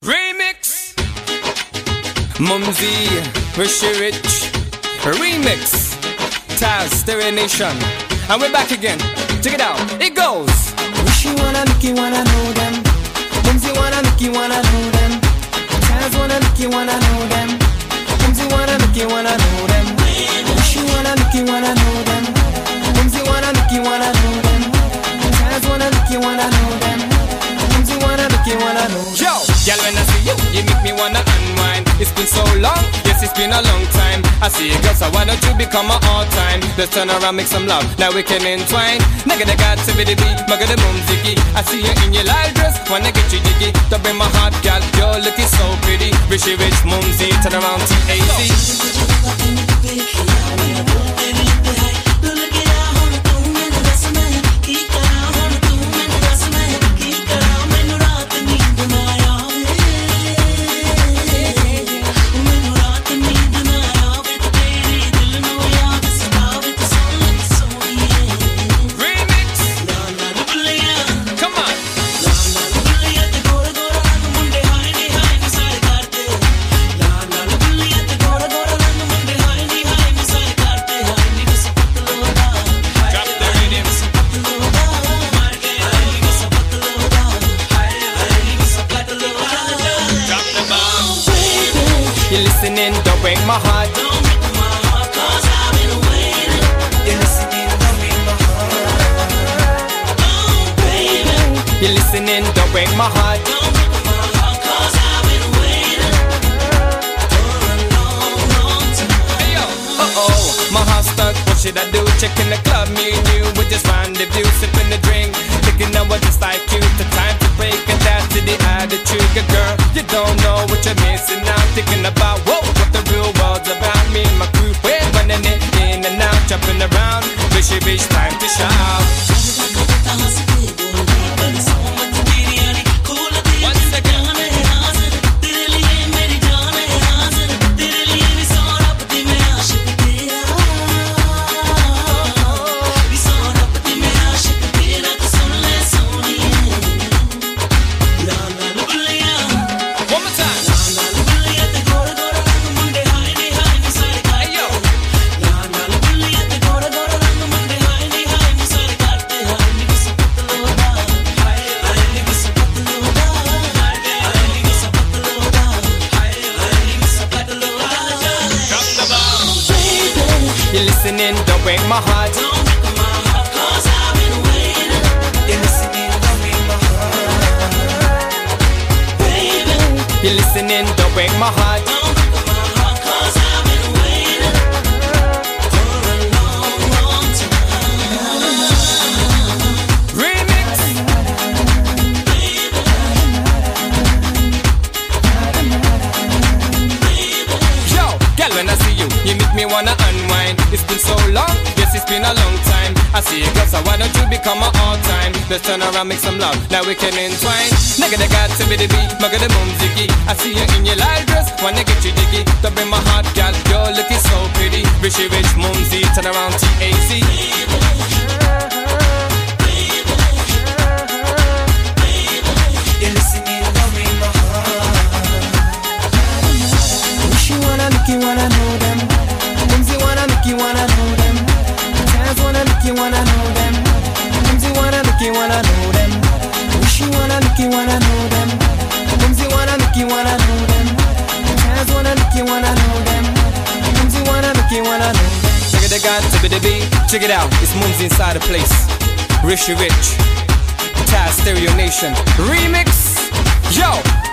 Remix Mumsy, Rishi Rich Remix Taz, Stereo Nation. And we're back again. Check it out, it goes. Rishi wanna look, you wanna know them. Mumsy wanna look, you wanna know them. Taz wanna look, you wanna know them. Mumsy wanna look, you wanna know them. Rishi wanna look, you wanna know them. Mumsy wanna look, you wanna know them. Taz wanna look, you wanna know them. Mumsy wanna look, you wanna know them. Yo, girl, when I see you, you make me wanna unwind. It's been so long, yes, it's been a long time. I see you, girl, so why don't you become my all-time? Let's turn around, make some love, now we can entwine. Nigga, they got to be the beat, mugga the mumsy. I see you in your light dress, wanna get you jiggy. To bring my heart, girl, you're looking so pretty. Rishi Rich, Mumsy, turn around, T-A-Z. You're listening, don't break my heart. Don't break my heart, 'cause I've been waiting. You're listening, don't break my heart. Oh, baby. You're listening, don't break my heart. Don't break my heart, 'cause I've been waiting for a long, long time. Hey yo, my heart stuck, what should I do? Checking the club, me and you, we just rendezvous, sipping the drink, thinking I was just like you. The time to break and that's to the attitude, good girl. You don't know what you're missing now. Thinking about what the real world's about. Me and my crew, we're running it in and out, jumping around. Rishi Rich, time to shout. Once again. You're listening, don't break my heart. Don't break my heart, 'cause I've been waiting. You're listening, don't break my heart. Baby. You're listening, don't break my heart. Don't break my heart, 'cause I've been waiting for a long, long time. Remix. Yo, girl, when I see you, you make me wanna unwind. It's been so long, yes, it's been a long time. I see you, girl, so why don't you become my all-time? Let's turn around, make some love, now we can entwine. Nigga, they got to be the beat, mugga the mumsy. I see you in your light dress, wanna get you jiggy. To bring my heart, girl, you're looking so pretty. Rishi Rich, Mumsy, turn around, T-A-Z. You're listening, don't break my heart. Rishi wanna look, you wanna know them. Mumsy wanna look, you wanna know them. Taz wanna look, you wanna know them. Mumsy wanna look, you wanna know them. Rishi wanna look, you wanna know them. Mumsy wanna look, you wanna know them. Taz wanna look, you wanna know them. Mumsy wanna look, you wanna know them. Nigga, they got to be the beat. Check it out, it's Mumsy inside the place. Rishi Rich, Taz, Stereo Nation Remix. Yo,